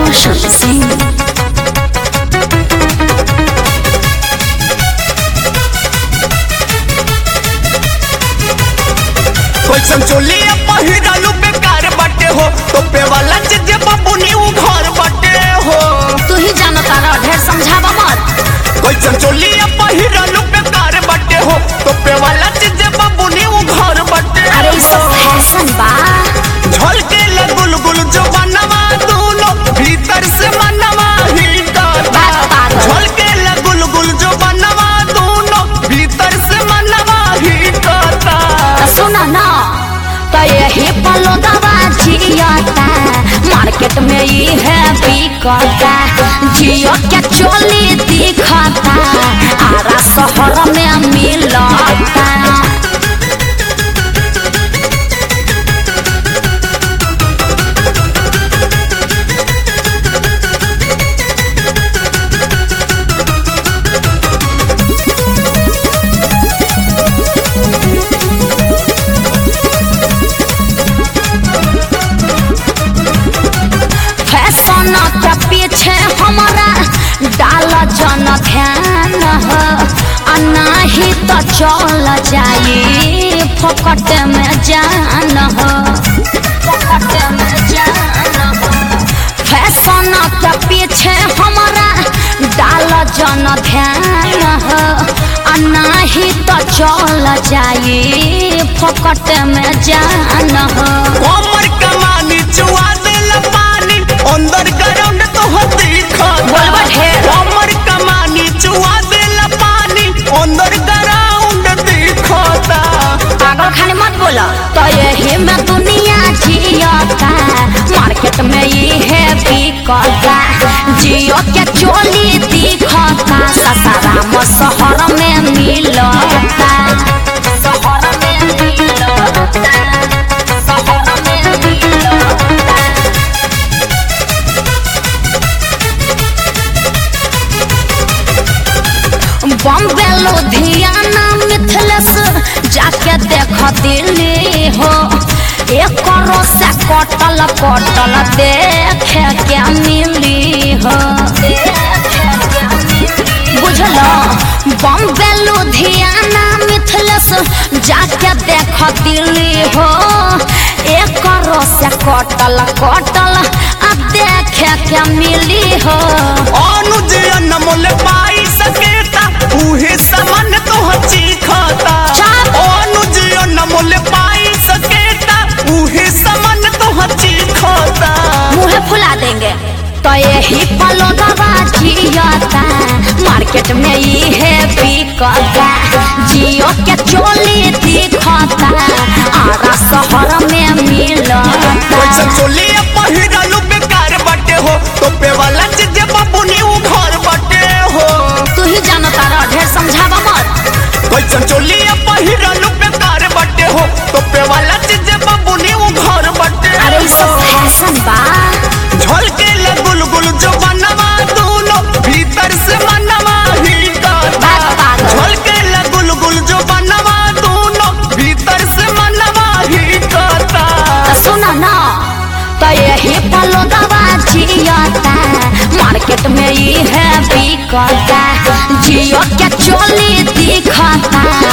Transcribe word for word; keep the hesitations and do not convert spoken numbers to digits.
रोशन सिंह। कैसन चोलिया पहिरालू बेकार बाटे हो तो पे वाला चीज बबुनी उघर बाटे हो। तू ही जानो तारा, ढेर समझावा मत। कैसन चोलिया पहिरालू बेकार बाटे हो तो पे वाला चीज बबुनी उघर बाटे। अरे सो फैशन बा झलके ले गुलगुल जो बनवा दूनो भीतर से मनवा ही करता। झलके ले गुलगुल जो बनवा दूनो भीतर से मनवा ही करता। सुना ना तो यही पलो दवा जियाता मार्केट में ये है बिकता। जियो के चोली दिखता आरा शहर में मिलता। फैशन के पीछे हमारा डाल जन ध्यान हो, नहीं तो चल जाई फोकट में जान हो। फोकट में जान हो। फैशन के पीछे हमारा डाल जन ध्यान हो, नहीं तो चल जाई फोकट में जान हो। कमर कमानी चुआ देला पानी अंदर ग्राउंड तो होती बोलबा ढेर। कमर कमानी चुआ देला पानी अंदर ग्राउंड दिखता। पागल खाने मत बोला तो यही में दुनिया जियोता मार्केट में ये है बिकता। जियो के चोली दिखता ससाराम शहर में मिलता। शहर में मिलता। शहर में मिलता। बॉम्बे लुधियाना मिथिलेश जाके देख दिल्ली हो। एक करो से कटल कटल देखे क्या मिली हो। बुझलो बॉम्बे लुधियाना मिथिलेश जाके देख दिल्ली हो। एक करो से कटल कटल अब देखे क्या मिली हो। अनुज अनमोल पाई सकेता उहे सामान तो चीखता। अनुज अनमोल पाई सकेता उहे सामान तो चीखता। मुँह फुला देंगे तो यही पलो दवा जियोता मार्केट में ये है बिकता। जियो के चोली दिखता आरा शहर में मिलता। कैसन चोलिया पहिरालू बेकार बाटे हो तो पे वाला चीज बबुनी उघर बाटे हो। तू ही जानो तारा, ढेर समझावा मत। कैसन चोलिया पहिरालू बेकार बाटे हो तो पे वाला चीज बबुनी उघर बाटे। अरे सो फैशन बा झलके ले गुलगुल जो बनवा दूनो भीतर से मनवा ही करता। झलके ले गुलगुल जो बनवा दूनो भीतर से मनवा ही करता। सुना ना तो यही पलो दवा जियोता मार्केट में ये है बिकता। जियो के चोली दिखता